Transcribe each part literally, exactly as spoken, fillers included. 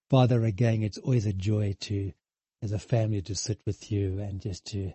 Father, again, it's always a joy to, as a family, to sit with you and just to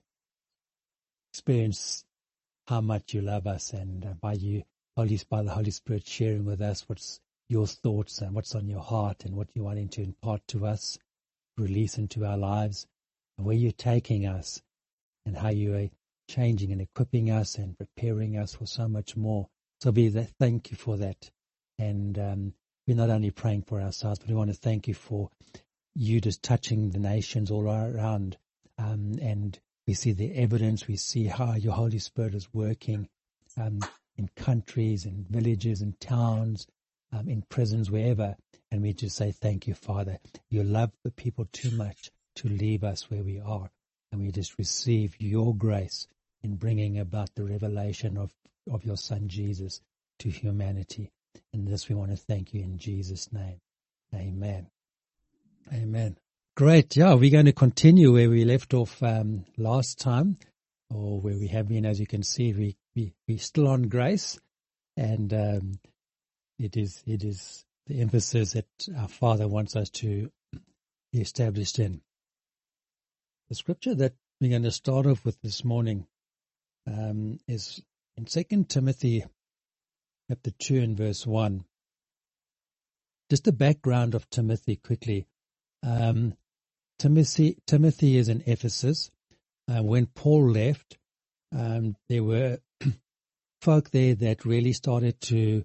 experience how much you love us, and uh, by you, Holy, by the Holy Spirit, sharing with us what's your thoughts and what's on your heart and what you're wanting to impart to us, release into our lives, and where you're taking us, and how you are changing and equipping us and preparing us for so much more. So be that, thank you for that. And um, we're not only praying for ourselves, but we want to thank you for you just touching the nations all around. Um, and we see the evidence, we see how your Holy Spirit is working um, in countries, in villages, in towns, um, in prisons, wherever. And we just say, thank you, Father. You love the people too much to leave us where we are. And we just receive your grace in bringing about the revelation of, of your Son, Jesus, to humanity. And this we want to thank you in Jesus' name. Amen. Amen. Great. Yeah, we're going to continue where we left off um, last time, or where we have been. As you can see, we, we, we're still on grace, and um, it is it is the emphasis that our Father wants us to be established in. The scripture that we're going to start off with this morning um, is in Second Timothy chapter two and verse one. Just the background of Timothy quickly. Um, Timothy, Timothy is in Ephesus. Uh, when Paul left, um, there were folk there that really started to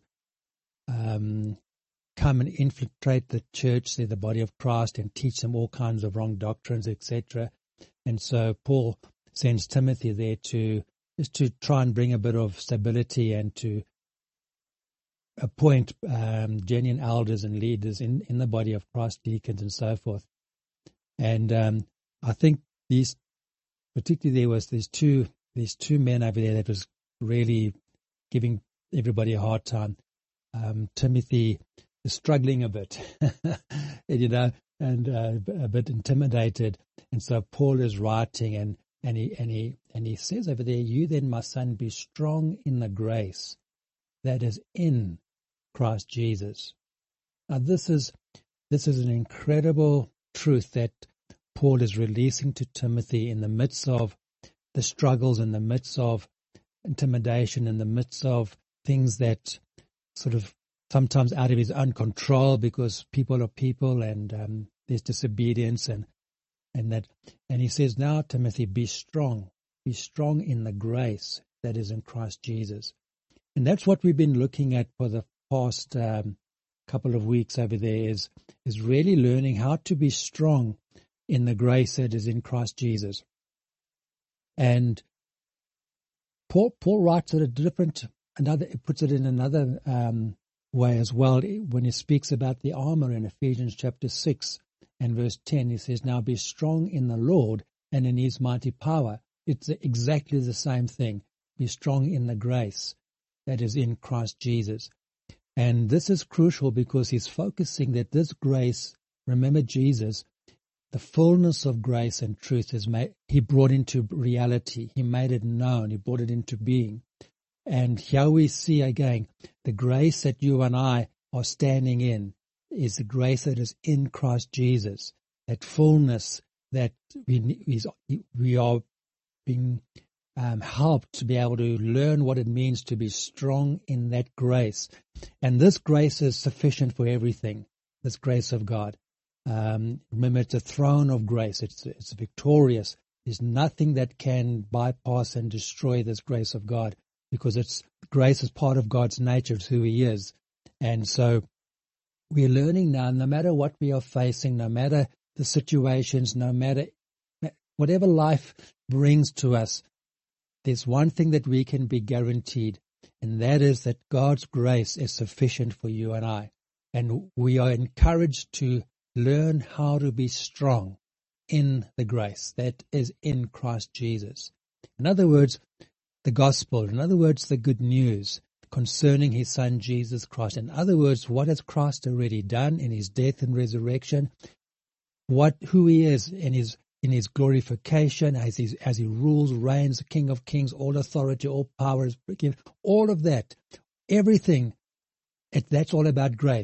um, come and infiltrate the church, the body of Christ, and teach them all kinds of wrong doctrines, et cetera. And so Paul sends Timothy there to just to try and bring a bit of stability and to appoint um, genuine elders and leaders in, in the body of Christ, deacons and so forth. And um, I think these, particularly there was these two these two men over there that was really giving everybody a hard time. Um, Timothy is struggling a bit, you know, and uh, a bit intimidated. And so Paul is writing, and and he and he and he says over there, "You then, my son, be strong in the grace that is in Christ Jesus." Now, this is this is an incredible truth that Paul is releasing to Timothy in the midst of the struggles, in the midst of intimidation, in the midst of things that sort of sometimes out of his own control, because people are people, and um, there's disobedience, and and that. And he says, "Now, Timothy, be strong, be strong in the grace that is in Christ Jesus." And that's what we've been looking at for the past um, couple of weeks over there, is is really learning how to be strong in the grace that is in Christ Jesus. And Paul Paul writes it a different, another puts it in another um, way as well when he speaks about the armor in Ephesians chapter six and verse ten. He says, "Now be strong in the Lord and in His mighty power." It's exactly the same thing. Be strong in the grace that is in Christ Jesus. And this is crucial because he's focusing that this grace, remember Jesus, the fullness of grace and truth is made, he brought into reality. He made it known. He brought it into being. And here we see again, the grace that you and I are standing in is the grace that is in Christ Jesus. That fullness that we, we are being Um, helped to be able to learn what it means to be strong in that grace. And this grace is sufficient for everything, this grace of God. Um, remember, it's a throne of grace. It's, it's victorious. There's nothing that can bypass and destroy this grace of God, because it's grace is part of God's nature, it's who He is. And so we're learning now, no matter what we are facing, no matter the situations, no matter whatever life brings to us, there's one thing that we can be guaranteed, and that is that God's grace is sufficient for you and I. And we are encouraged to learn how to be strong in the grace that is in Christ Jesus. In other words, the gospel, in other words, the good news concerning His Son, Jesus Christ. In other words, what has Christ already done in His death and resurrection, what who He is in His in His glorification, as He, as he rules, reigns, the King of Kings, all authority, all power is given, all of that, everything, it, that's all about grace.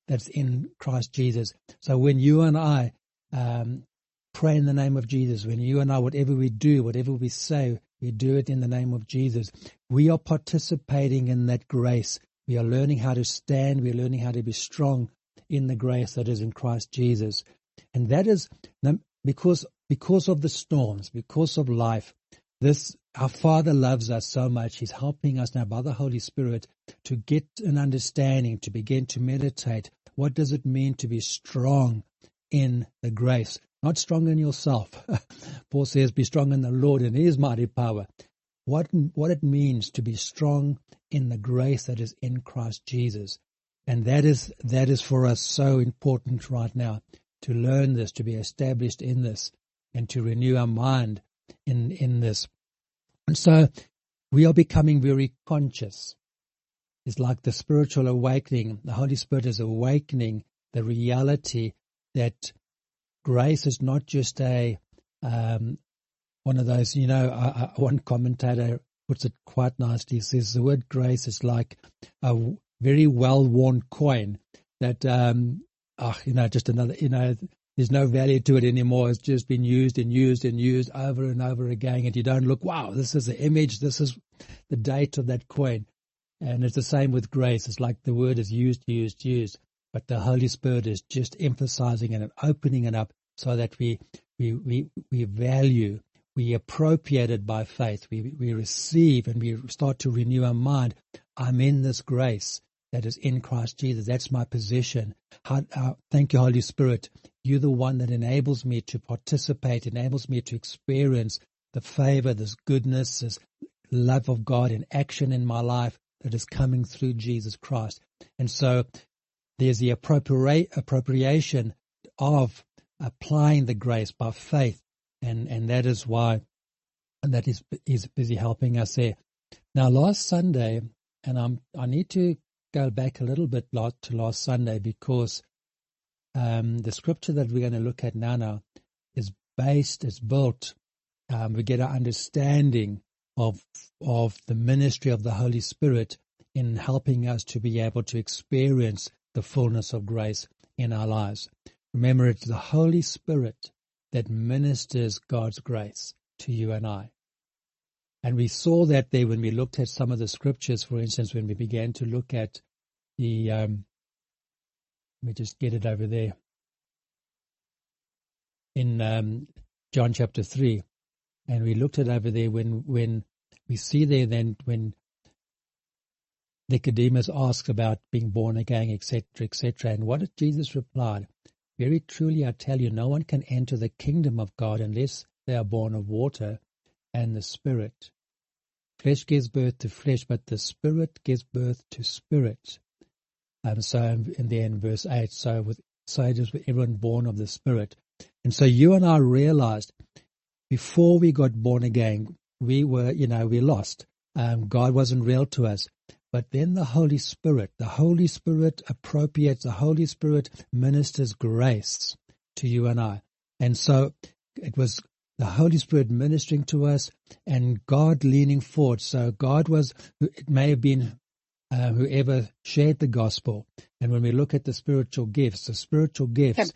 that's in Christ Jesus. So when you and I um, pray in the name of Jesus, when you and I, whatever we do, whatever we say, we do it in the name of Jesus, we are participating in that grace. We are learning how to stand. We are learning how to be strong in the grace that is in Christ Jesus. And that is because, because of the storms, because of life, this, our Father loves us so much. He's helping us now by the Holy Spirit to get an understanding, to begin to meditate. What does it mean to be strong in the grace? Not strong in yourself. Paul says, be strong in the Lord and his mighty power. What, what it means to be strong in the grace that is in Christ Jesus. And that is, that is for us so important right now, to learn this, to be established in this, and to renew our mind in, in this. And so we are becoming very conscious. It's like the spiritual awakening. The Holy Spirit is awakening the reality that grace is not just a um, one of those, you know, uh, one commentator puts it quite nicely. He says the word grace is like a very well-worn coin that, um, oh, you know, just another, you know, there's no value to it anymore. It's just been used and used and used over and over again. And you don't look, wow, this is the image, this is the date of that coin. And it's the same with grace. It's like the word is used, used, used. But the Holy Spirit is just emphasizing it and opening it up so that we we we, we value, we appropriate it by faith. We, we receive and we start to renew our mind. I'm in this grace that is in Christ Jesus. That's my position. How, uh, thank you, Holy Spirit. You're the one that enables me to participate, enables me to experience the favor, this goodness, this love of God in action in my life that is coming through Jesus Christ. And so there's the appropriate, appropriation of applying the grace by faith, and, and that is why and that is is busy helping us there. Now, last Sunday, and I'm I need to go back a little bit to last Sunday because um, the scripture that we're going to look at now now is based, is built. Um, we get our understanding of of the ministry of the Holy Spirit in helping us to be able to experience the fullness of grace in our lives. Remember, it's the Holy Spirit that ministers God's grace to you and I. And we saw that there when we looked at some of the scriptures, for instance, when we began to look at the, um, let me just get it over there, in um, John chapter three. And we looked at over there when, when we see there then when Nicodemus asked about being born again, et cetera, et cetera. And what did Jesus reply? Very truly, I tell you, no one can enter the kingdom of God unless they are born of water and the Spirit. Flesh gives birth to flesh, but the Spirit gives birth to spirit. Um, so, in the end, verse eight, so with so it is with everyone born of the Spirit. And so you and I realized before we got born again, we were, you know, we lost. Um, God wasn't real to us. But then the Holy Spirit, the Holy Spirit appropriates, the Holy Spirit ministers grace to you and I. And so it was the Holy Spirit ministering to us and God leaning forward. So God was, it may have been uh, whoever shared the gospel. And when we look at the spiritual gifts, the spiritual gifts,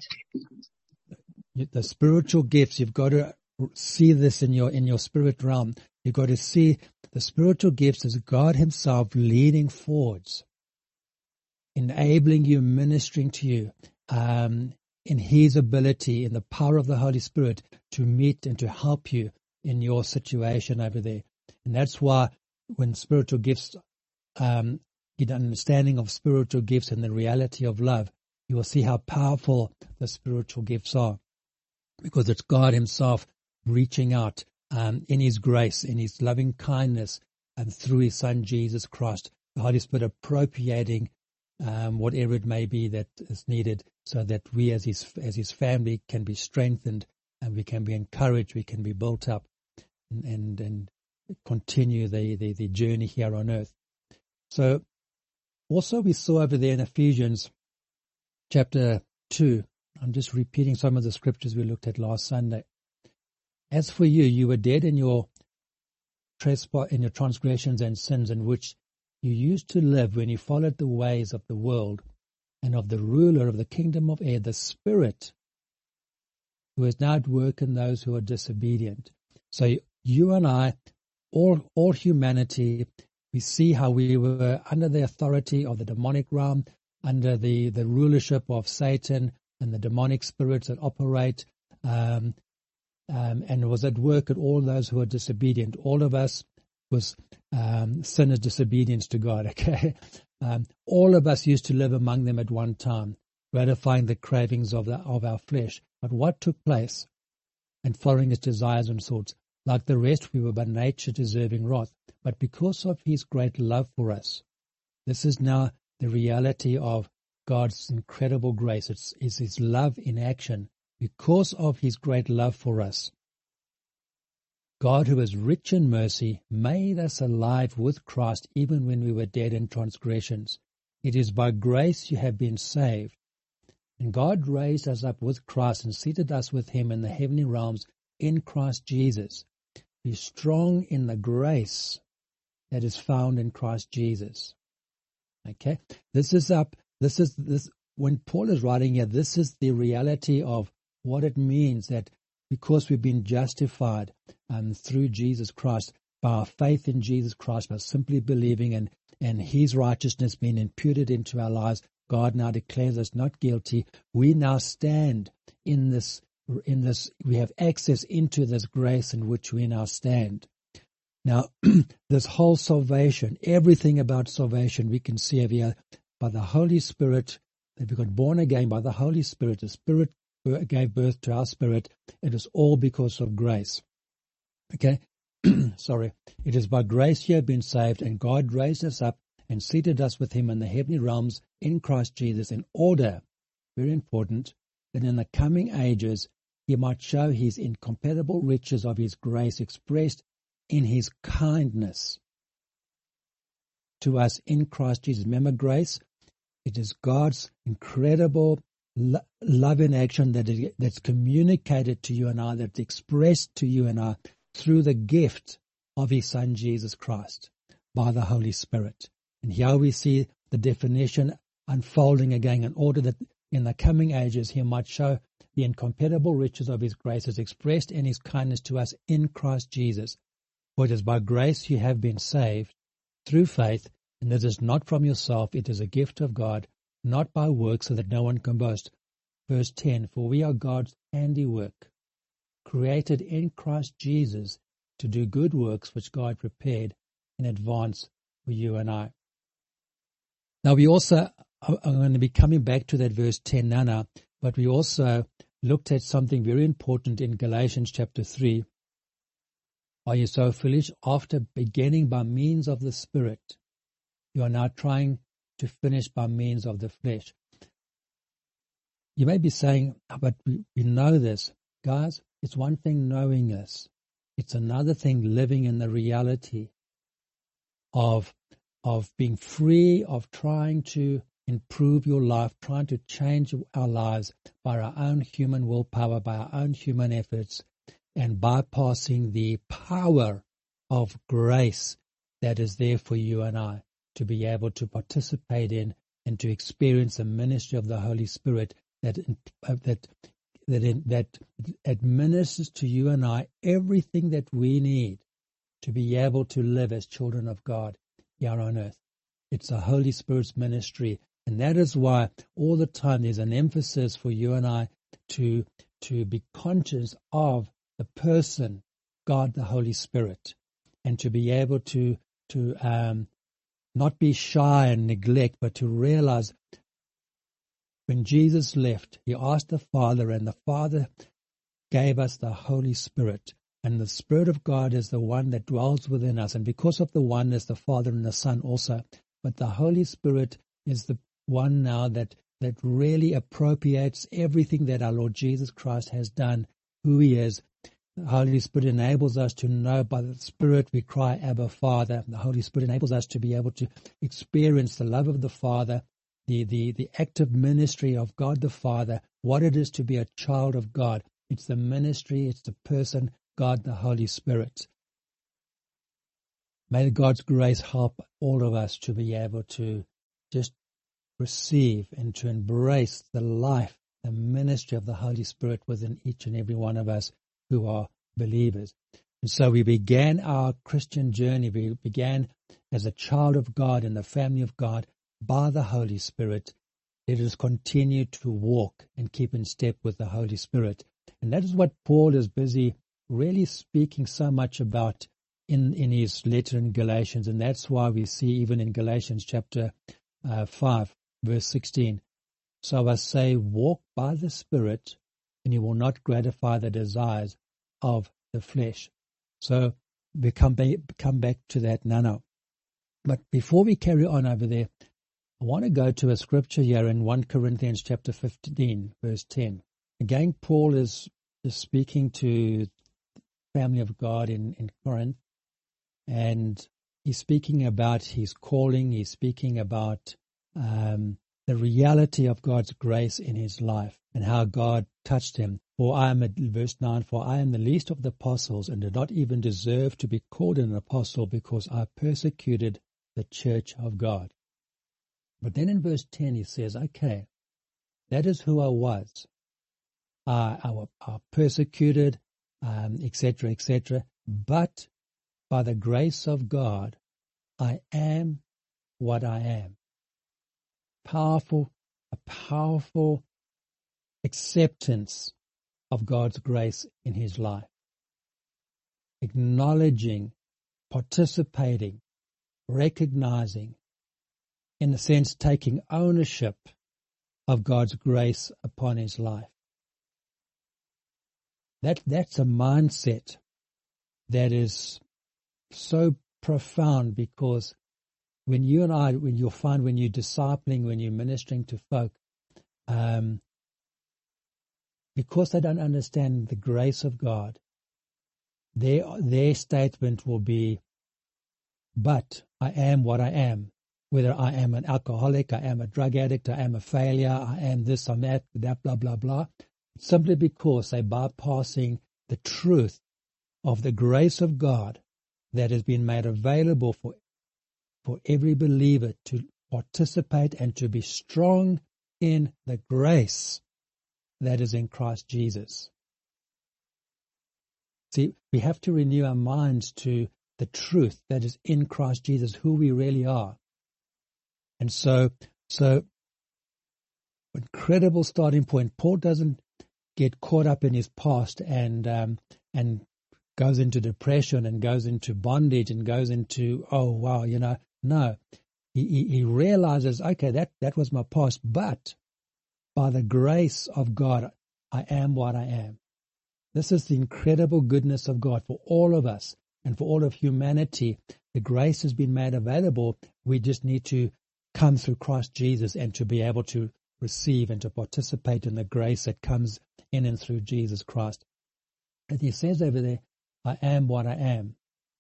the spiritual gifts, you've got to see this in your in your spirit realm. You've got to see the spiritual gifts as God himself leaning forwards, enabling you, ministering to you um, in his ability, in the power of the Holy Spirit to meet and to help you in your situation over there. And that's why when spiritual gifts, um, get an understanding of spiritual gifts and the reality of love, you will see how powerful the spiritual gifts are, because it's God himself reaching out um, in his grace, in his loving kindness, and through his Son, Jesus Christ, the Holy Spirit appropriating um, whatever it may be that is needed so that we as his, as his family can be strengthened and we can be encouraged, we can be built up and, and, and continue the, the, the journey here on earth. So also we saw over there in Ephesians chapter two, I'm just repeating some of the scriptures we looked at last Sunday. As for you, you were dead in your trespass, in your transgressions and sins in which you used to live when you followed the ways of the world, and of the ruler of the kingdom of air, the Spirit, who is now at work in those who are disobedient. So you and I, all all humanity, we see how we were under the authority of the demonic realm, under the, the rulership of Satan and the demonic spirits that operate, um, um, and was at work at all those who are disobedient. All of us was um, sin is disobedience to God, okay? Um, all of us used to live among them at one time, gratifying the cravings of, the, of our flesh. But what took place? And following its desires and thoughts. Like the rest, we were by nature deserving wrath. But because of his great love for us, this is now the reality of God's incredible grace. It's, it's his love in action. Because of his great love for us, God, who is rich in mercy, made us alive with Christ even when we were dead in transgressions. It is by grace you have been saved. And God raised us up with Christ and seated us with him in the heavenly realms in Christ Jesus. Be strong in the grace that is found in Christ Jesus. Okay? This is up, this is, this, when Paul is writing here, this is the reality of what it means that because we've been justified um, through Jesus Christ, by our faith in Jesus Christ, by simply believing and, and his righteousness being imputed into our lives, God now declares us not guilty. We now stand in this, in this, we have access into this grace in which we now stand. Now, this whole salvation, everything about salvation we can see over here by the Holy Spirit, that we got born again by the Holy Spirit. The Spirit gave birth to our spirit. It is all because of grace. Okay? Sorry. It is by grace you have been saved, and God raised us up and seated us with him in the heavenly realms in Christ Jesus in order, very important, that in the coming ages he might show his incomparable riches of his grace expressed in his kindness to us in Christ Jesus. Remember grace? It is God's incredible lo- love in action that it, that's communicated to you and I, that's expressed to you and I through the gift of his Son Jesus Christ by the Holy Spirit. And here we see the definition unfolding again in order that in the coming ages he might show the incomparable riches of his grace as expressed in his kindness to us in Christ Jesus. For it is by grace you have been saved through faith, and it is not from yourself, it is a gift of God, not by works, so that no one can boast. Verse ten, for we are God's handiwork, created in Christ Jesus to do good works which God prepared in advance for you and I. Now we also are going to be coming back to that verse ten now, now, but we also looked at something very important in Galatians chapter three. Are you so foolish? After beginning by means of the Spirit, you are now trying to finish by means of the flesh. You may be saying, oh, but we, we know this. Guys, it's one thing knowing this. It's another thing living in the reality of, of being free, of trying to improve your life, trying to change our lives by our own human willpower, by our own human efforts, and bypassing the power of grace that is there for you and I to be able to participate in and to experience the ministry of the Holy Spirit that uh, that that in, that administers to you and I everything that we need to be able to live as children of God here on earth. It's the Holy Spirit's ministry, and that is why all the time there's an emphasis for you and I to to be conscious of the person, God the Holy Spirit, and to be able to to um, not be shy and neglect, but to realize when Jesus left, he asked the Father, and the Father gave us the Holy Spirit. And the Spirit of God is the one that dwells within us. And because of the oneness, the Father and the Son also. But the Holy Spirit is the one now that, that really appropriates everything that our Lord Jesus Christ has done, who he is. The Holy Spirit enables us to know by the Spirit we cry, Abba, Father. The Holy Spirit enables us to be able to experience the love of the Father, the, the, the active ministry of God the Father, what it is to be a child of God. It's the ministry, it's the person, God the Holy Spirit. May God's grace help all of us to be able to just receive and to embrace the life, the ministry of the Holy Spirit within each and every one of us who are believers. And so we began our Christian journey. We began as a child of God in the family of God by the Holy Spirit. Let us continue to walk and keep in step with the Holy Spirit. And that is what Paul is busy really speaking so much about in, in his letter in Galatians. And that's why we see even in Galatians chapter uh, five, verse sixteen, so I say, walk by the Spirit, and you will not gratify the desires of the flesh. So we come back, come back to that now. now. But before we carry on over there, I want to go to a scripture here in First Corinthians chapter fifteen, verse ten. Again, Paul is, is speaking to the family of God in, in Corinth, and he's speaking about his calling. He's speaking about um, the reality of God's grace in his life and how God touched him. For I am, at verse nine, for I am the least of the apostles and did not even deserve to be called an apostle because I persecuted the church of God. But then in verse ten he says, okay, that is who I was. I, I, I persecuted, um, et cetera, et cetera. But by the grace of God, I am what I am. Powerful, a powerful acceptance of God's grace in his life. Acknowledging, participating, recognizing, in a sense, taking ownership of God's grace upon his life. That, that's a mindset that is so profound, because when you and I, when you'll find when you're discipling, when you're ministering to folk, um, because they don't understand the grace of God, their, their statement will be, but I am what I am. Whether I am an alcoholic, I am a drug addict, I am a failure, I am this, I'm that, that, blah, blah, blah. Simply because they're bypassing the truth of the grace of God that has been made available for, for every believer to participate and to be strong in the grace that is in Christ Jesus. See, we have to renew our minds to the truth that is in Christ Jesus, who we really are. And so, so, incredible starting point. Paul doesn't get caught up in his past and um, and goes into depression and goes into bondage and goes into, oh, wow, you know, no. He, he, he realizes, okay, that, that was my past, but by the grace of God, I am what I am. This is the incredible goodness of God for all of us and for all of humanity. The grace has been made available. We just need to come through Christ Jesus and to be able to receive and to participate in the grace that comes in and through Jesus Christ. And he says over there, I am what I am.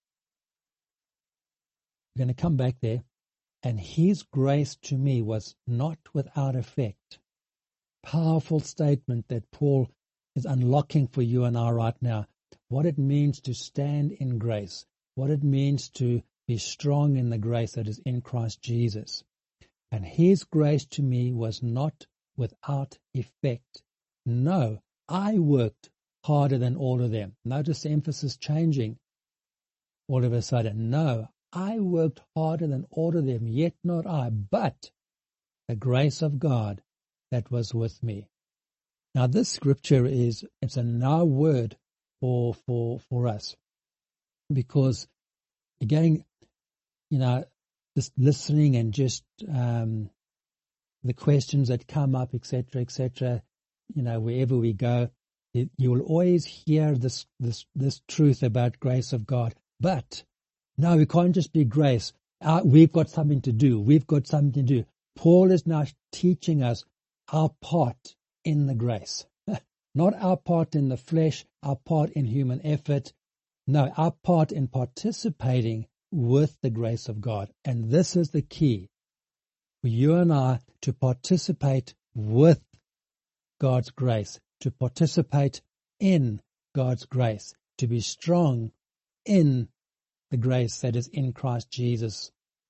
We're going to come back there. And his grace to me was not without effect. Powerful statement that Paul is unlocking for you and I right now. What it means to stand in grace. What it means to be strong in the grace that is in Christ Jesus. And his grace to me was not without effect. No, I worked harder than all of them. Notice the emphasis changing all of a sudden. No, I worked harder than all of them, yet not I, but the grace of God that was with me. Now this scripture is, it's a now word for, for, for us. Because again, you know, just listening and just um, the questions that come up, et cetera, et cetera, you know, wherever we go, it, you will always hear this, this, this truth about grace of God. But no, we can't just be grace. Our, we've got something to do. We've got something to do. Paul is now teaching us our part in the grace. Not our part in the flesh, our part in human effort. No, our part in participating with the grace of God. And this is the key for you and I to participate with God's grace, to participate in God's grace, to be strong in the grace that is in Christ Jesus,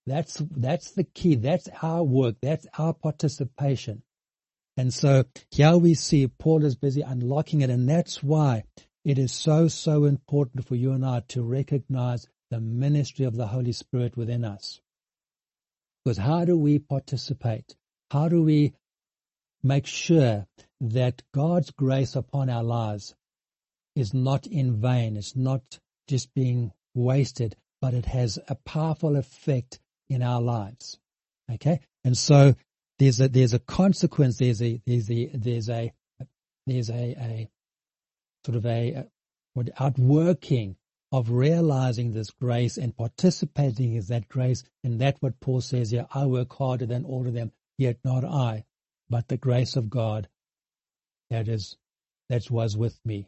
That's, that's the key. That's our work. That's our participation. And so here we see Paul is busy unlocking it, and that's why it is so, so important for you and I to recognize the ministry of the Holy Spirit within us. Because how do we participate? How do we make sure that God's grace upon our lives is not in vain, it's not just being wasted, but it has a powerful effect in our lives? Okay? And so there's a there's a consequence, there's a there's a there's a there's a, a sort of a, a what outworking of realizing this grace and participating in that grace, and that's what Paul says here, I work harder than all of them, yet not I, but the grace of God that is that was with me.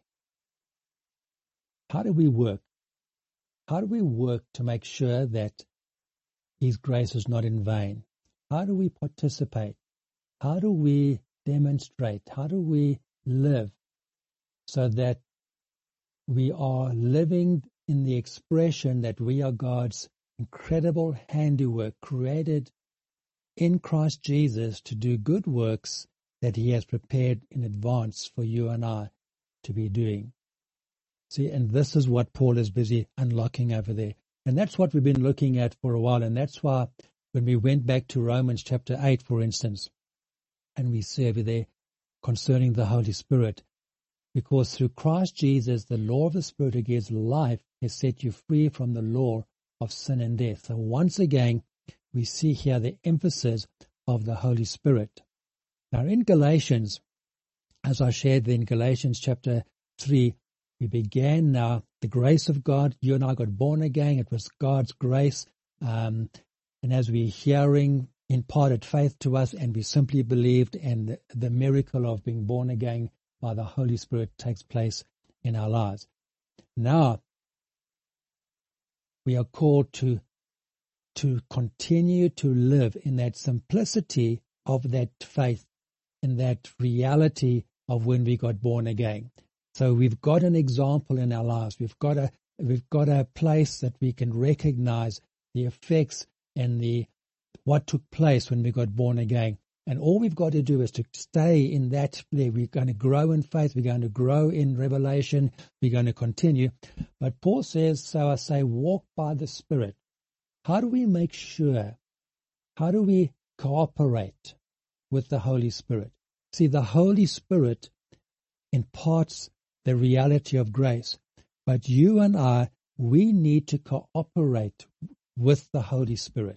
How do we work? How do we work to make sure that His grace is not in vain? How do we participate? How do we demonstrate? How do we live so that we are living in the expression that we are God's incredible handiwork, created in Christ Jesus to do good works that He has prepared in advance for you and I to be doing? See, and this is what Paul is busy unlocking over there. And that's what we've been looking at for a while. And that's why when we went back to Romans chapter eight, for instance, and we see over there concerning the Holy Spirit, because through Christ Jesus, the law of the Spirit who gives life has set you free from the law of sin and death. So once again, we see here the emphasis of the Holy Spirit. Now in Galatians, as I shared in Galatians chapter three, we began now the grace of God. You and I got born again. It was God's grace. Um, and as we're hearing, imparted faith to us, and we simply believed, and the, the miracle of being born again by the Holy Spirit takes place in our lives. Now, we are called to, to continue to live in that simplicity of that faith, in that reality of when we got born again. So we've got an example in our lives. We've got a we've got a place that we can recognize the effects and the what took place when we got born again. And all we've got to do is to stay in that. We're going to grow in faith. We're going to grow in revelation. We're going to continue. But Paul says, so I say, walk by the Spirit. How do we make sure? How do we cooperate with the Holy Spirit? See, the Holy Spirit imparts the reality of grace. But you and I, we need to cooperate with the Holy Spirit.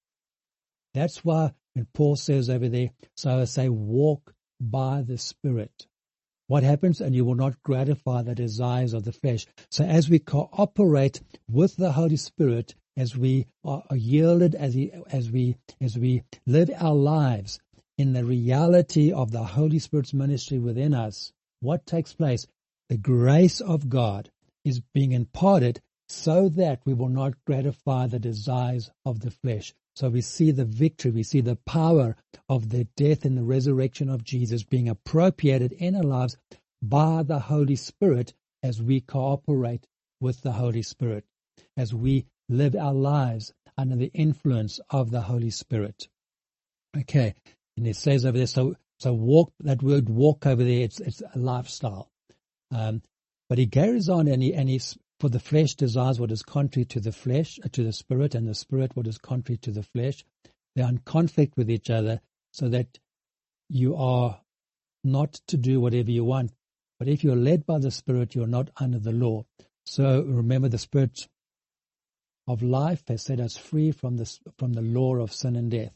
That's why when Paul says over there, so I say, walk by the Spirit. What happens? And you will not gratify the desires of the flesh. So as we cooperate with the Holy Spirit, as we are yielded, as, he, as we as we live our lives in the reality of the Holy Spirit's ministry within us, what takes place? The grace of God is being imparted so that we will not gratify the desires of the flesh. So we see the victory, we see the power of the death and the resurrection of Jesus being appropriated in our lives by the Holy Spirit as we cooperate with the Holy Spirit, as we live our lives under the influence of the Holy Spirit. Okay, and it says over there, so So walk, that word walk over there, it's, it's a lifestyle. Um, but he carries on and he, and he's, for the flesh desires what is contrary to the flesh, uh, to the spirit, and the spirit what is contrary to the flesh. They are in conflict with each other so that you are not to do whatever you want. But if you're led by the Spirit, you're not under the law. So remember, the Spirit of life has set us free from the, from the law of sin and death.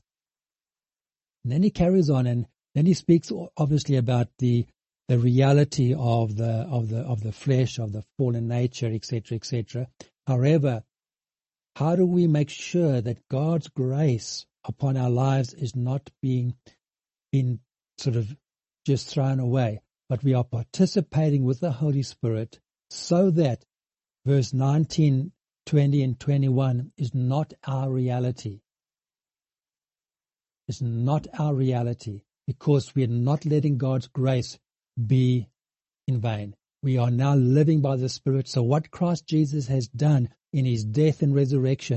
And then he carries on, and then he speaks obviously about the the reality of the of the of the flesh, of the fallen nature, et cetera, et cetera. However, how do we make sure that God's grace upon our lives is not being being sort of just thrown away, but we are participating with the Holy Spirit so that verse nineteen, twenty, and twenty-one is not our reality. It's not our reality because we are not letting God's grace be in vain. We are now living by the Spirit. So what Christ Jesus has done in his death and resurrection,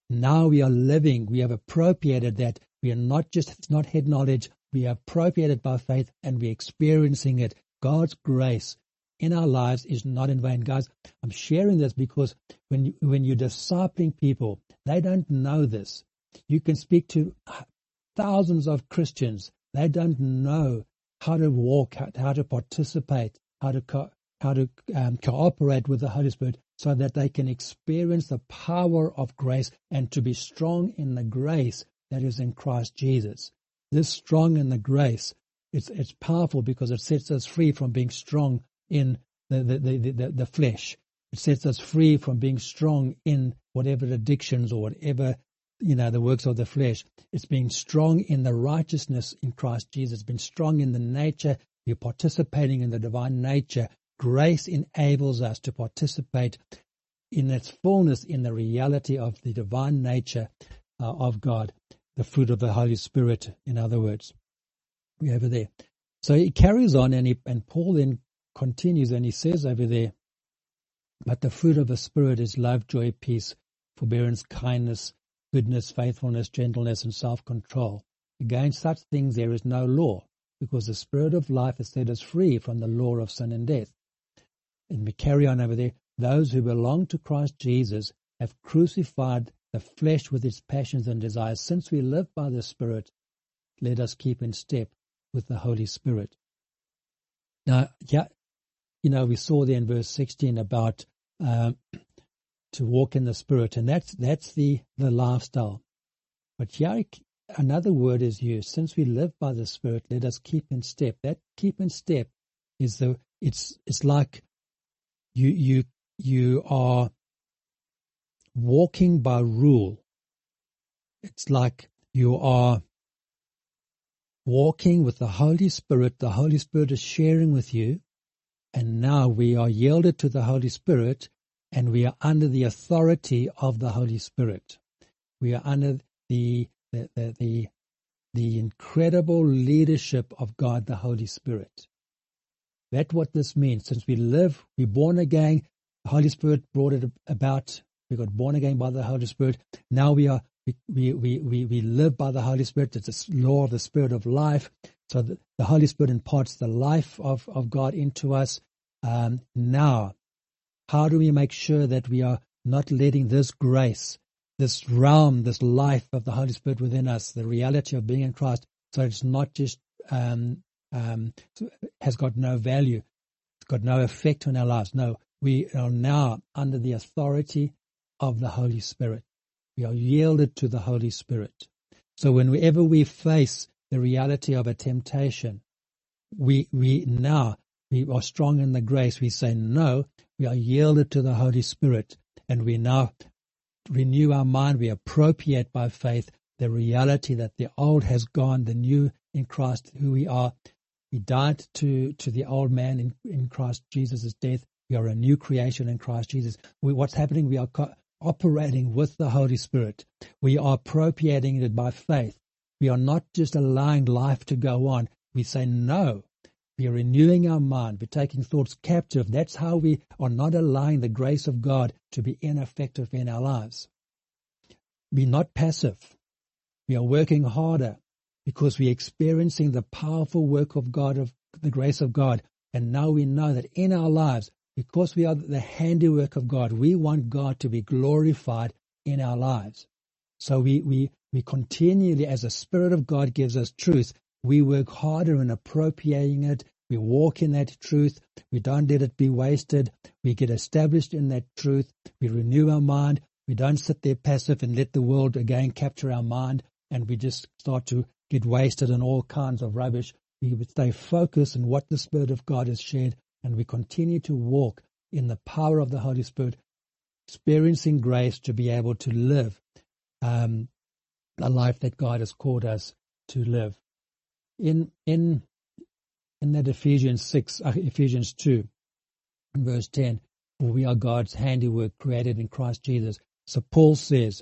Now we are living. We have appropriated that. We are not just, it's not head knowledge. We are appropriated by faith and we're experiencing it. God's grace in our lives is not in vain. Guys, I'm sharing this because when, you, when you're discipling people, they don't know this. You can speak to thousands of Christians. They don't know how to walk, how, how to participate, how to co- how to um, cooperate with the Holy Spirit so that they can experience the power of grace and to be strong in the grace that is in Christ Jesus. This strong in the grace, it's it's powerful because it sets us free from being strong in the, the, the, the, the flesh. It sets us free from being strong in whatever addictions or whatever, you know, the works of the flesh. It's being strong in the righteousness in Christ Jesus, being strong in the nature. We're participating in the divine nature. Grace enables us to participate in its fullness in the reality of the divine nature uh, of God, the fruit of the Holy Spirit, in other words. We over there. So he carries on, and, he, and Paul then continues, and he says over there, but the fruit of the Spirit is love, joy, peace, forbearance, kindness, goodness, faithfulness, gentleness, and self-control. Against such things there is no law, because the Spirit of life has set us free from the law of sin and death. And we carry on over there. Those who belong to Christ Jesus have crucified the flesh with its passions and desires. Since we live by the Spirit, let us keep in step with the Holy Spirit. Now, yeah, you know, we saw there in verse sixteen about um, to walk in the Spirit, and that's that's the, the lifestyle. But here another word is used. Since we live by the Spirit, let us keep in step. That keep in step is the it's it's like you you you are walking by rule. It's like you are walking with the Holy Spirit. The Holy Spirit is sharing with you, and now we are yielded to the Holy Spirit, and we are under the authority of the Holy Spirit. We are under the the the the, the incredible leadership of God, the Holy Spirit. That's what this means. Since we live, we're born again, the Holy Spirit brought it about. We got born again by the Holy Spirit. Now we are we we we we live by the Holy Spirit. It's a law of the Spirit of life. So the, the Holy Spirit imparts the life of, of God into us. Um, now, how do we make sure that we are not letting this grace, this realm, this life of the Holy Spirit within us, the reality of being in Christ, so it's not just um, um, has got no value, it's got no effect on our lives. No, we are now under the authority of the Holy Spirit. We are yielded to the Holy Spirit. So whenever we face the reality of a temptation, we we now we are strong in the grace. We say no. We are yielded to the Holy Spirit, and we now renew our mind. We appropriate by faith the reality that the old has gone, the new in Christ, who we are. We died to, to the old man in, in Christ Jesus' death. We are a new creation in Christ Jesus. We, what's happening? We are co- operating with the Holy Spirit. We are appropriating it by faith. We are not just allowing life to go on. We say no. We are renewing our mind. We're taking thoughts captive. That's how we are not allowing the grace of God to be ineffective in our lives. We're not passive. We are working harder because we're experiencing the powerful work of God, of the grace of God. And now we know that in our lives, because we are the handiwork of God, we want God to be glorified in our lives. So we, we, we continually, as the Spirit of God gives us truth, we work harder in appropriating it. We walk in that truth. We don't let it be wasted. We get established in that truth. We renew our mind. We don't sit there passive and let the world again capture our mind, and we just start to get wasted in all kinds of rubbish. We would stay focused on what the Spirit of God has shared, and we continue to walk in the power of the Holy Spirit, experiencing grace to be able to live um, a life that God has called us to live. In in in that Ephesians six, uh, Ephesians two, verse ten, for we are God's handiwork created in Christ Jesus. So Paul says,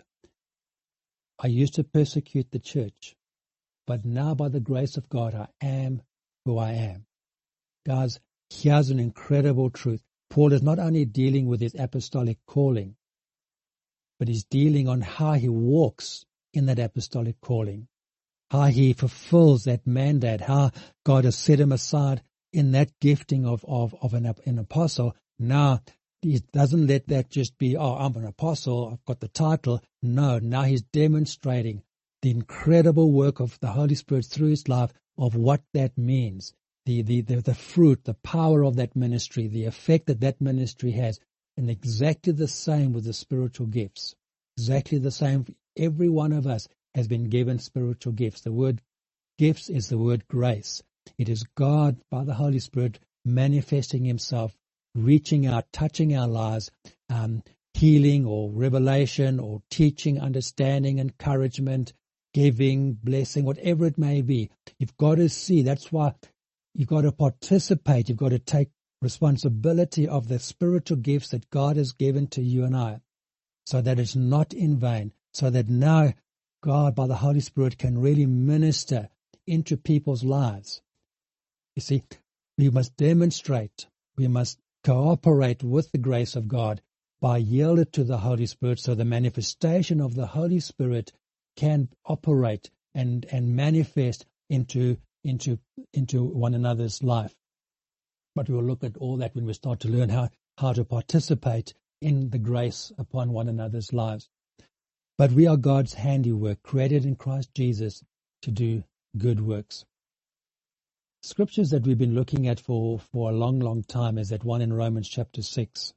I used to persecute the church, but now by the grace of God I am who I am. Guys, here's an incredible truth. Paul is not only dealing with his apostolic calling, but he's dealing on how he walks in that apostolic calling, how he fulfills that mandate, how God has set him aside in that gifting of, of, of an, an apostle. Now, he doesn't let that just be, oh, I'm an apostle, I've got the title. No, now he's demonstrating the incredible work of the Holy Spirit through his life of what that means, the, the, the, the fruit, the power of that ministry, the effect that that ministry has, and exactly the same with the spiritual gifts. Exactly the same. Every one of us has been given spiritual gifts. The word gifts is the word grace. It is God, by the Holy Spirit, manifesting himself, reaching out, touching our lives, um, healing or revelation or teaching, understanding, encouragement, giving, blessing, whatever it may be. You've got to see. That's why you've got to participate. You've got to take responsibility of the spiritual gifts that God has given to you and I, so that it's not in vain, so that now God, by the Holy Spirit, can really minister into people's lives. You see, we must demonstrate, we must cooperate with the grace of God by yielding to the Holy Spirit, so the manifestation of the Holy Spirit can operate and, and manifest into, into, into one another's life. But we will look at all that when we start to learn how, how to participate in the grace upon one another's lives. But we are God's handiwork, created in Christ Jesus to do good works. Scriptures that we've been looking at for, for a long, long time is that one in Romans chapter six.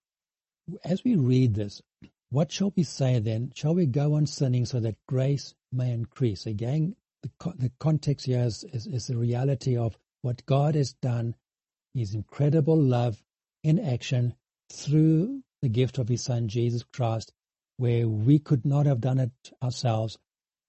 As we read this, what shall we say then? Shall we go on sinning so that grace may increase? Again, the, the context here is, is, is the reality of what God has done, his incredible love in action through the gift of his Son, Jesus Christ, where we could not have done it ourselves.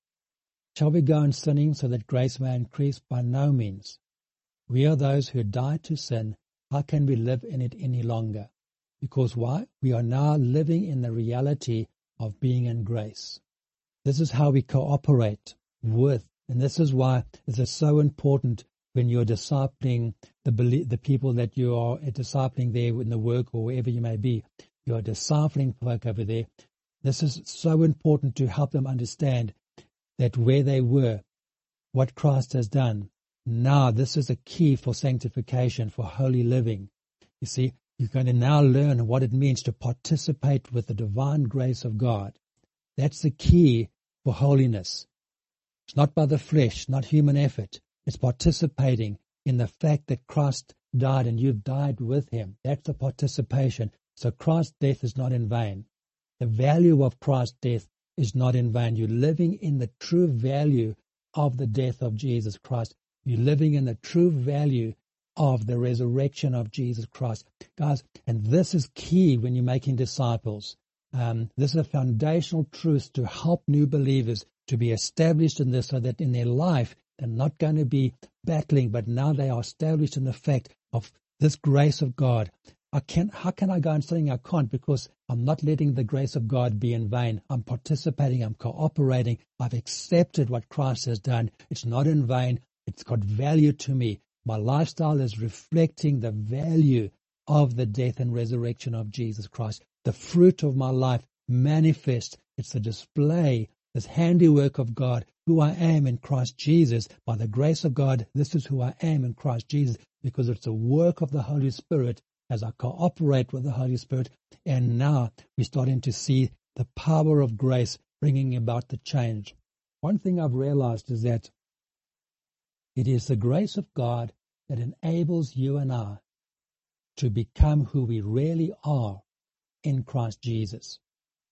Shall we go on sinning so that grace may increase? By no means. We are those who died to sin. How can we live in it any longer? Because why? We are now living in the reality of being in grace. This is how we cooperate with, and this is why it is so important when you're discipling the the people that you are discipling there in the work or wherever you may be. You are discipling folk over there. This is so important to help them understand that where they were, what Christ has done. Now, this is a key for sanctification, for holy living. You see, you're going to now learn what it means to participate with the divine grace of God. That's the key for holiness. It's not by the flesh, not human effort. It's participating in the fact that Christ died and you've died with him. That's the participation. So Christ's death is not in vain. The value of Christ's death is not in vain. You're living in the true value of the death of Jesus Christ. You're living in the true value of the resurrection of Jesus Christ. Guys, and this is key when you're making disciples. Um, this is a foundational truth to help new believers to be established in this, so that in their life they're not going to be battling, but now they are established in the fact of this grace of God. I can't, how can I go on saying I can't? Because I'm not letting the grace of God be in vain. I'm participating, I'm cooperating, I've accepted what Christ has done. It's not in vain, it's got value to me. My lifestyle is reflecting the value of the death and resurrection of Jesus Christ. The fruit of my life manifests. It's a display, this handiwork of God, who I am in Christ Jesus. By the grace of God, this is who I am in Christ Jesus, because it's a work of the Holy Spirit as I cooperate with the Holy Spirit. And now we're starting to see the power of grace bringing about the change. One thing I've realized is that it is the grace of God that enables you and I to become who we really are in Christ Jesus.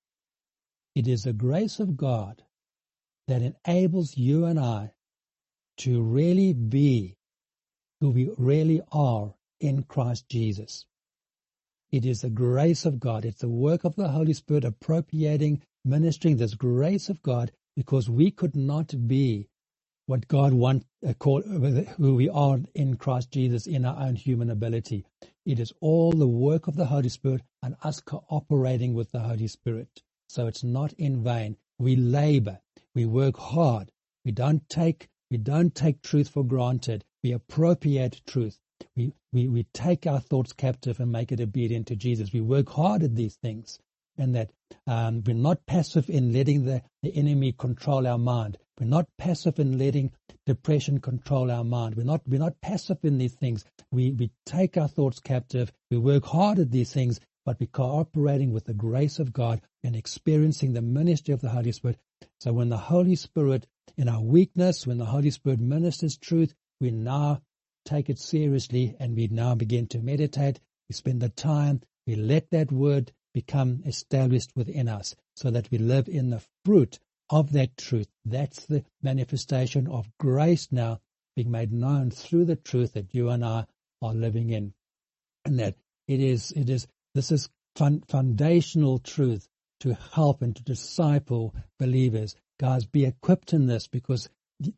It is the grace of God that enables you and I to really be who we really are in Christ Jesus. It is the grace of God. It's the work of the Holy Spirit appropriating, ministering this grace of God, because we could not be what God wants, uh, who we are in Christ Jesus in our own human ability. It is all the work of the Holy Spirit and us cooperating with the Holy Spirit. So it's not in vain. We labor. We work hard. We don't take, we don't take truth for granted. We appropriate truth. We, we, we take our thoughts captive and make it obedient to Jesus. We work hard at these things. and that um, we're not passive in letting the, the enemy control our mind. We're not passive in letting depression control our mind. We're not we're not passive in these things. We we take our thoughts captive. We work hard at these things, but we're cooperating with the grace of God and experiencing the ministry of the Holy Spirit. So when the Holy Spirit, in our weakness, when the Holy Spirit ministers truth, we now take it seriously and we now begin to meditate. We spend the time. We let that word become established within us so that we live in the fruit of that truth. That's the manifestation of grace now being made known through the truth that you and I are living in. And that it is, it is, this is fun, foundational truth to help and to disciple believers. Guys, be equipped in this, because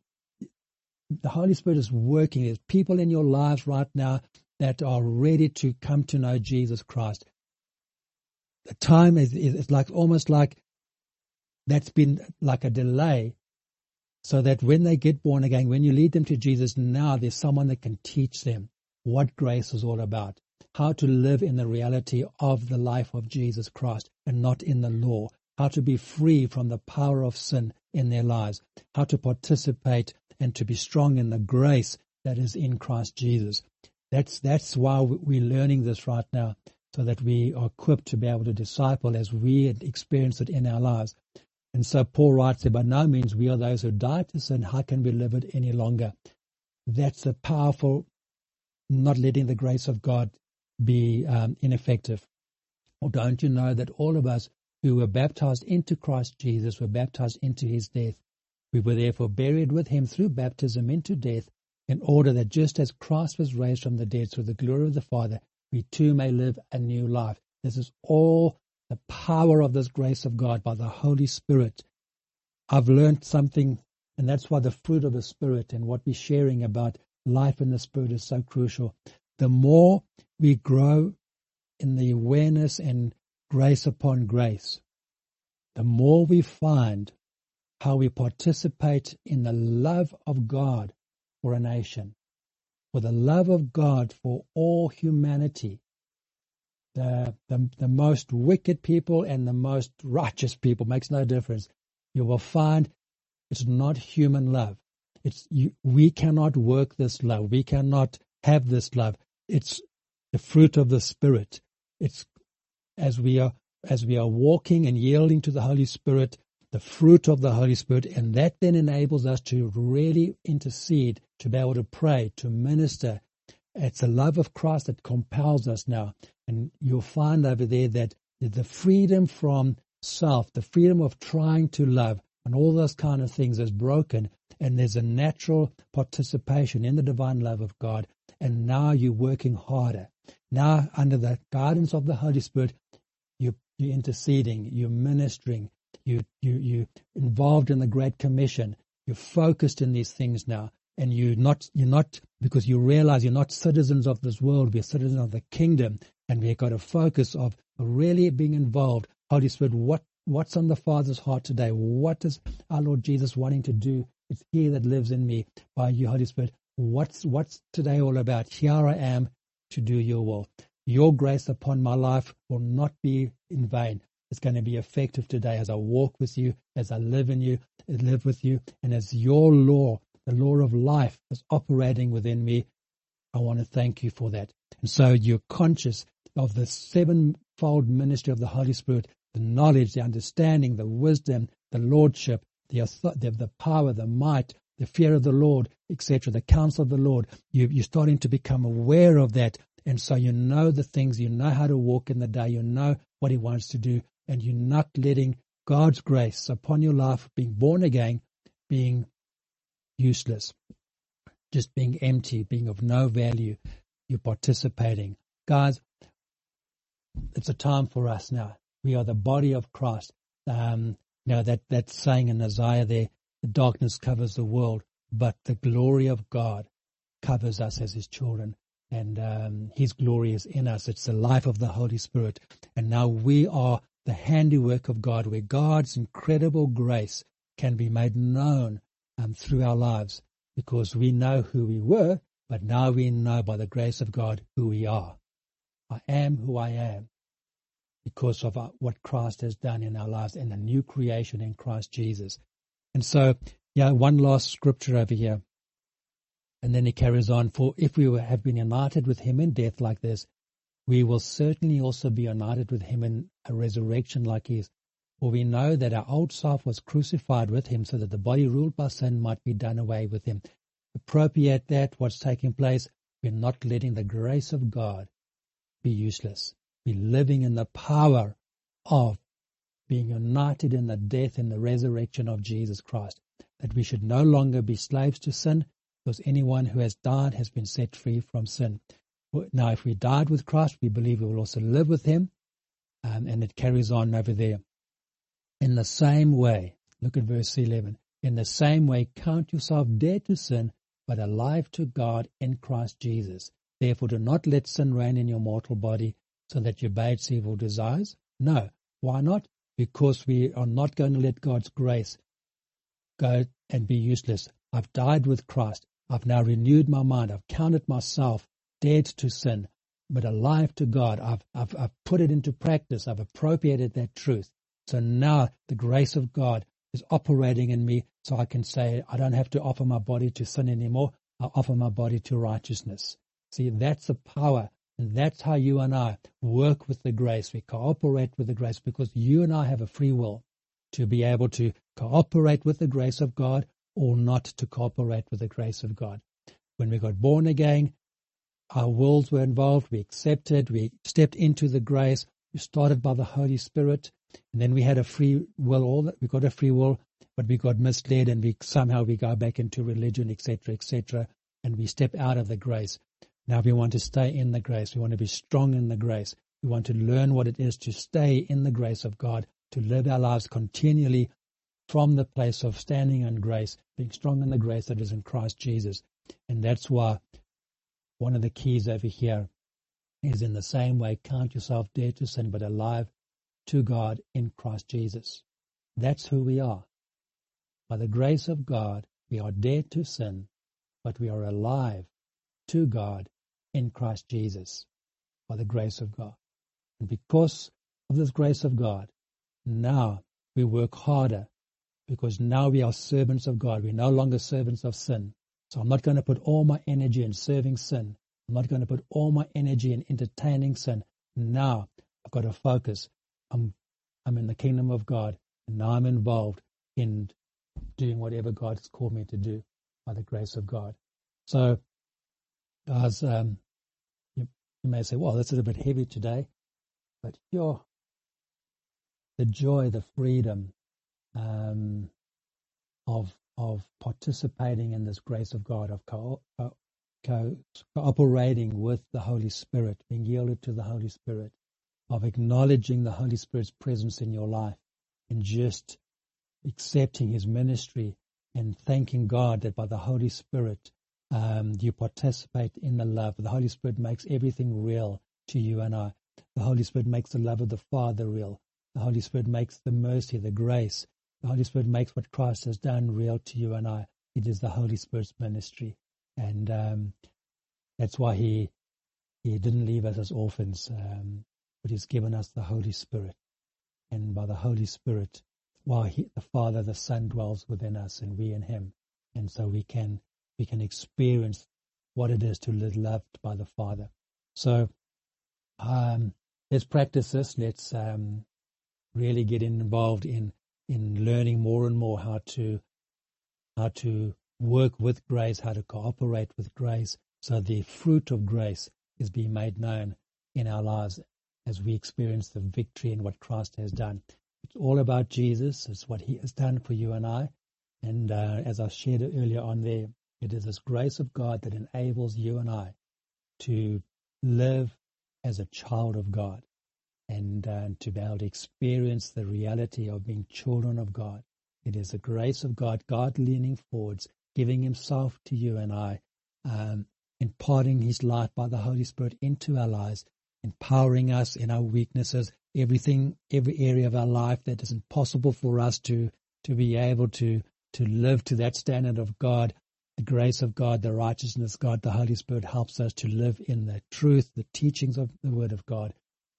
the Holy Spirit is working. There's people in your lives right now that are ready to come to know Jesus Christ. The time is, is like almost like that's been like a delay, so that when they get born again, when you lead them to Jesus, now there's someone that can teach them what grace is all about, how to live in the reality of the life of Jesus Christ and not in the law, how to be free from the power of sin in their lives, how to participate and to be strong in the grace that is in Christ Jesus. That's that's why we're learning this right now, so that we are equipped to be able to disciple as we experience it in our lives. And so Paul writes there, by no means we are those who died to sin, how can we live it any longer? That's a powerful, not letting the grace of God be um, ineffective. Or don't you know that all of us who were baptized into Christ Jesus were baptized into his death? We were therefore buried with him through baptism into death, in order that just as Christ was raised from the dead through the glory of the Father, we too may live a new life. This is all the power of this grace of God by the Holy Spirit. I've learned something, and that's why the fruit of the Spirit and what we're sharing about life in the Spirit is so crucial. The more we grow in the awareness and grace upon grace, the more we find how we participate in the love of God for a nation, for the love of God for all humanity. The, the the most wicked people and the most righteous people, makes no difference. You will find it's not human love. It's you, we cannot work this love. We cannot have this love. It's the fruit of the Spirit. It's as we are as we are walking and yielding to the Holy Spirit, the fruit of the Holy Spirit, and that then enables us to really intercede, to be able to pray, to minister. It's the love of Christ that compels us now. And you'll find over there that the freedom from self, the freedom of trying to love, and all those kind of things is broken, and there's a natural participation in the divine love of God. And now you're working harder. Now, under the guidance of the Holy Spirit, you, you're interceding, you're ministering, you, you, you're involved in the Great Commission. You're focused in these things now. And you're not, you're not, because you realize you're not citizens of this world, we're citizens of the kingdom, and we've got a focus of really being involved. Holy Spirit, what, what's on the Father's heart today? What is our Lord Jesus wanting to do? It's He that lives in me by you, Holy Spirit. What's, what's today all about? Here I am to do your will. Your grace upon my life will not be in vain. It's going to be effective today as I walk with you, as I live in you, live with you, and as your law, the law of life, is operating within me. I want to thank you for that. And so you're conscious of the sevenfold ministry of the Holy Spirit, the knowledge, the understanding, the wisdom, the lordship, the the, the power, the might, the fear of the Lord, et cetera, the counsel of the Lord. You, you're starting to become aware of that. And so you know the things, you know how to walk in the day, you know what He wants to do, and you're not letting God's grace upon your life, being born again, being useless, just being empty, being of no value. You're participating. Guys, it's a time for us now. We are the body of Christ. Um, you know, that, that saying in Isaiah there, the darkness covers the world, but the glory of God covers us as His children. And um, His glory is in us. It's the life of the Holy Spirit. And now we are the handiwork of God, where God's incredible grace can be made known um, through our lives, because we know who we were, but now we know by the grace of God who we are. I am who I am because of our, what Christ has done in our lives and a new creation in Christ Jesus. And so, yeah, one last scripture over here. And then he carries on, for if we have been united with him in death like this, we will certainly also be united with him in a resurrection like his. For we know that our old self was crucified with him so that the body ruled by sin might be done away with him. Appropriate that, what's taking place. We're not letting the grace of God be useless. We're living in the power of being united in the death and the resurrection of Jesus Christ. That we should no longer be slaves to sin, because anyone who has died has been set free from sin. Now, if we died with Christ, we believe we will also live with him. Um, and it carries on over there. In the same way, look at verse eleven. In the same way, count yourself dead to sin, but alive to God in Christ Jesus. Therefore, do not let sin reign in your mortal body, so that you obey its evil desires. No. Why not? Because we are not going to let God's grace go and be useless. I've died with Christ. I've now renewed my mind. I've counted myself dead to sin, but alive to God. I've, I've, I've put it into practice. I've appropriated that truth. So now the grace of God is operating in me, so I can say I don't have to offer my body to sin anymore. I offer my body to righteousness. See, that's the power, and that's how you and I work with the grace. We cooperate with the grace because you and I have a free will to be able to cooperate with the grace of God or not to cooperate with the grace of God. When we got born again, our wills were involved. We accepted. We stepped into the grace. We started by the Holy Spirit. And then we had a free will, all that we got a free will, but we got misled, and we somehow we go back into religion, et cetera, et cetera, and we step out of the grace. Now we want to stay in the grace. We want to be strong in the grace. We want to learn what it is to stay in the grace of God, to live our lives continually from the place of standing in grace, being strong in the grace that is in Christ Jesus. And that's why one of the keys over here is in the same way, count yourself dead to sin, but alive to God in Christ Jesus. That's who we are. By the grace of God, we are dead to sin, but we are alive to God in Christ Jesus, by the grace of God. And because of this grace of God, now we work harder, because now we are servants of God. We're no longer servants of sin. So I'm not going to put all my energy in serving sin. I'm not going to put all my energy in entertaining sin. Now I've got to focus. I'm, I'm in the kingdom of God, and now I'm involved in doing whatever God has called me to do by the grace of God. So, guys, um, you, you may say, well, that's a little bit heavy today, but you're, the joy, the freedom um, of of participating in this grace of God, of co- co- co- cooperating with the Holy Spirit, being yielded to the Holy Spirit, of acknowledging the Holy Spirit's presence in your life, and just accepting his ministry and thanking God that by the Holy Spirit um, you participate in the love. The Holy Spirit makes everything real to you and I. The Holy Spirit makes the love of the Father real. The Holy Spirit makes the mercy, the grace. The Holy Spirit makes what Christ has done real to you and I. It is the Holy Spirit's ministry. And um, that's why he he didn't leave us as orphans, um, but he's given us the Holy Spirit. And by the Holy Spirit, while he, the Father, the Son dwells within us, and we in him. And so we can we can experience what it is to live loved by the Father. So um, let's practice this. Let's um, really get involved in in learning more and more how to how to work with grace, how to cooperate with grace, so the fruit of grace is being made known in our lives as we experience the victory in what Christ has done. It's all about Jesus. It's what he has done for you and I. And uh, as I shared it earlier on there, it is this grace of God that enables you and I to live as a child of God, and uh, to be able to experience the reality of being children of God. It is the grace of God, God leaning forwards, giving himself to you and I, um, imparting his life by the Holy Spirit into our lives, empowering us in our weaknesses, everything, every area of our life that is impossible for us to, to be able to, to live to that standard of God. The grace of God, the righteousness of God, the Holy Spirit helps us to live in the truth, the teachings of the Word of God,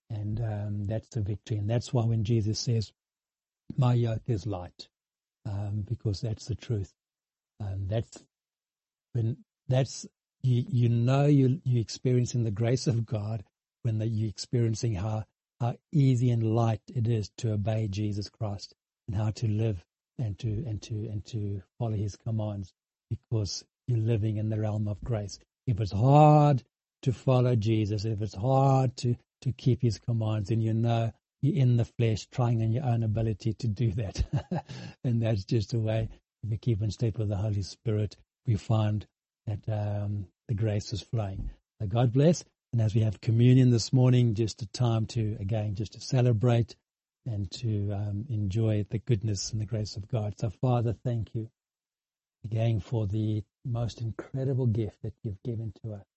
And um, that's the victory. And that's why when Jesus says, my yoke is light, um, because that's the truth. Um, that's when that's you, you know you, you're experiencing the grace of God when the, you're experiencing how, how easy and light it is to obey Jesus Christ and how to live and to and to and to follow his commands, because you're living in the realm of grace. If it's hard to follow Jesus, if it's hard to, to keep his commands, then you know you're in the flesh trying on your own ability to do that. And that's just the way, if we keep in step with the Holy Spirit, we find that um, the grace is flowing. So God bless. And as we have communion this morning, just a time to, again, just to celebrate and to um, enjoy the goodness and the grace of God. So Father, thank you again for the most incredible gift that you've given to us,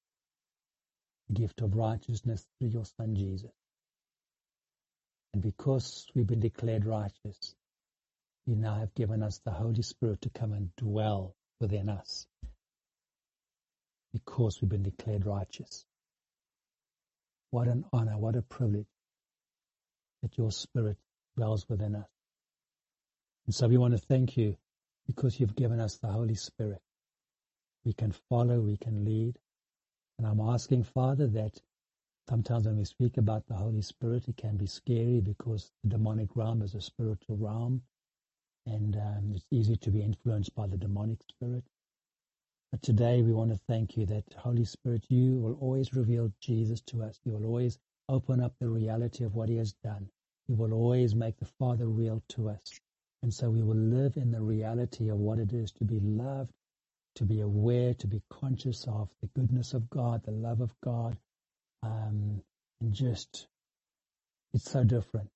the gift of righteousness through your Son Jesus. And because we've been declared righteous, you now have given us the Holy Spirit to come and dwell within us, because we've been declared righteous. What an honor, what a privilege that your Spirit dwells within us. And so we want to thank you because you've given us the Holy Spirit. We can follow, we can lead. And I'm asking, Father, that sometimes when we speak about the Holy Spirit, it can be scary because the demonic realm is a spiritual realm, and um, it's easy to be influenced by the demonic spirit. But today we want to thank you that, Holy Spirit, you will always reveal Jesus to us. You will always open up the reality of what he has done. You will always make the Father real to us. And so we will live in the reality of what it is to be loved, to be aware, to be conscious of the goodness of God, the love of God. Um, and just, it's so different.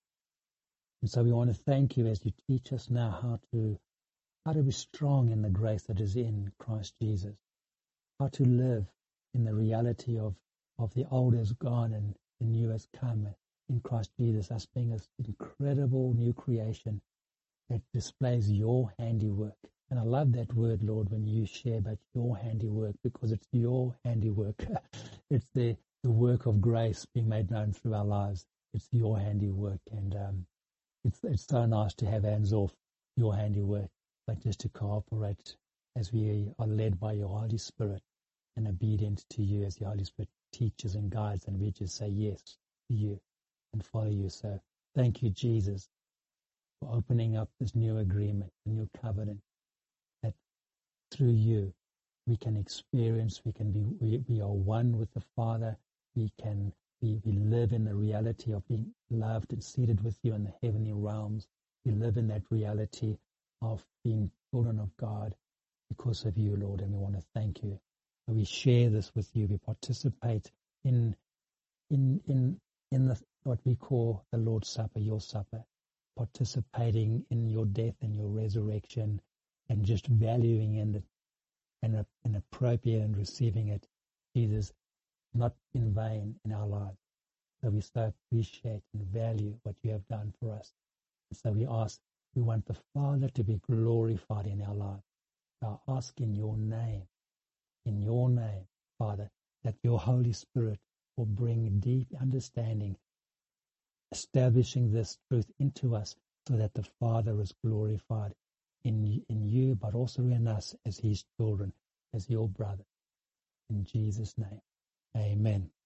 And so we want to thank you as you teach us now how to how to be strong in the grace that is in Christ Jesus, how to live in the reality of, of the old is gone and the new has come in Christ Jesus, us being an incredible new creation that displays your handiwork. And I love that word, Lord, when you share about your handiwork, because it's your handiwork. It's the, the work of grace being made known through our lives. It's your handiwork. And um, it's, it's so nice to have hands off your handiwork, but just to cooperate as we are led by your Holy Spirit and obedient to you as the Holy Spirit teaches and guides, and we just say yes to you and follow you. So thank you, Jesus, for opening up this new agreement, the new covenant, that through you we can experience, we can be, we, we are one with the Father, we can, we, we live in the reality of being loved and seated with you in the heavenly realms. We live in that reality of being children of God because of you, Lord, and we want to thank you. So we share this with you. We participate in in in in the what we call the Lord's Supper, your supper, participating in your death and your resurrection, and just valuing it and, and appropriate and receiving it, Jesus, not in vain in our lives. So we so appreciate and value what you have done for us. And so we ask, we want the Father to be glorified in our lives. So I ask in your name, in your name, Father, that your Holy Spirit will bring deep understanding, establishing this truth into us so that the Father is glorified in, in you, but also in us as his children, as your brother. In Jesus' name, amen.